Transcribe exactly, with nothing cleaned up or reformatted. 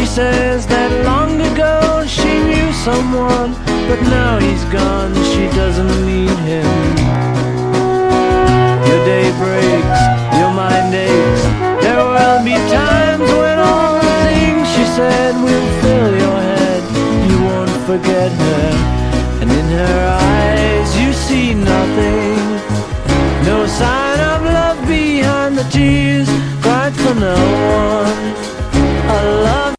says that long ago she knew someone, but now he's gone, she doesn't need him. Your day breaks, your mind aches. There will be times when all the things she said will fill your head. You won't forget her, and in her eyes you see nothing. No sign of love behind the tears cried for no one.